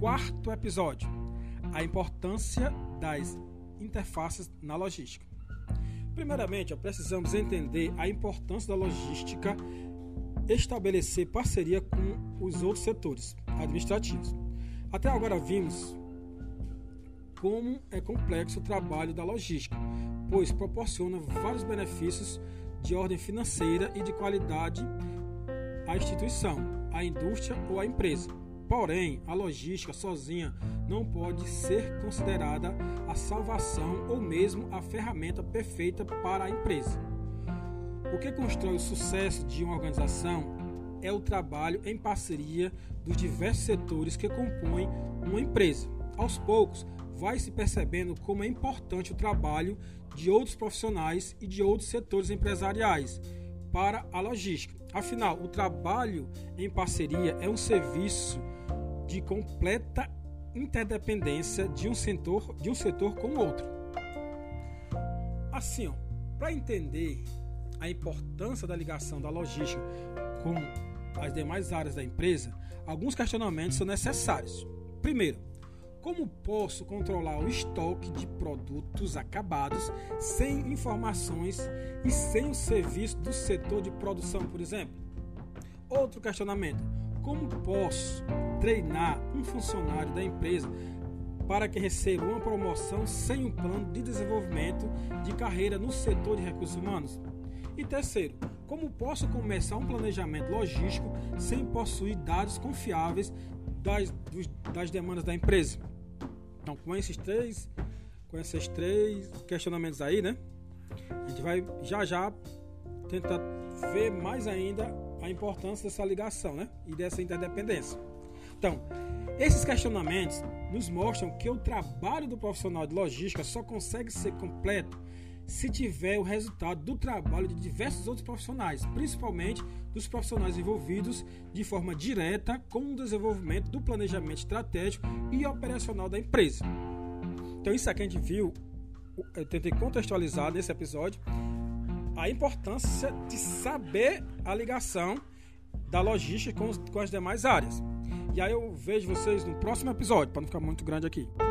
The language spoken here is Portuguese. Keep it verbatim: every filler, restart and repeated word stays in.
quarto episódio, a importância das interfaces na logística. Primeiramente, precisamos entender a importância da logística, estabelecer parceria com os outros setores administrativos. Até agora vimos como é complexo o trabalho da logística, pois proporciona vários benefícios de ordem financeira e de qualidade à instituição, à indústria ou à empresa. Porém, a logística sozinha não pode ser considerada a salvação ou mesmo a ferramenta perfeita para a empresa. O que constrói o sucesso de uma organização é o trabalho em parceria dos diversos setores que compõem uma empresa. Aos poucos, vai se percebendo como é importante o trabalho de outros profissionais e de outros setores empresariais para a logística. Afinal, o trabalho em parceria é um serviço de completa interdependência de um setor, de um setor com o outro. Assim, para entender a importância da ligação da logística com as demais áreas da empresa, alguns questionamentos são necessários. Primeiro, como posso controlar o estoque de produtos acabados sem informações e sem o serviço do setor de produção, por exemplo? Outro questionamento, como posso treinar um funcionário da empresa para que receba uma promoção sem um plano de desenvolvimento de carreira no setor de recursos humanos? E terceiro, como posso começar um planejamento logístico sem possuir dados confiáveis das, dos, das demandas da empresa? Então, com esses três, com esses três questionamentos aí, né? A gente vai já já tentar ver mais ainda a importância dessa ligação, né? E dessa interdependência. Então, esses questionamentos nos mostram que o trabalho do profissional de logística só consegue ser completo se tiver o resultado do trabalho de diversos outros profissionais, principalmente dos profissionais envolvidos de forma direta com o desenvolvimento do planejamento estratégico e operacional da empresa. Então, isso aqui a gente viu, eu tentei contextualizar nesse episódio, a importância de saber a ligação da logística com, os, com as demais áreas. E aí eu vejo vocês no próximo episódio, para não ficar muito grande aqui.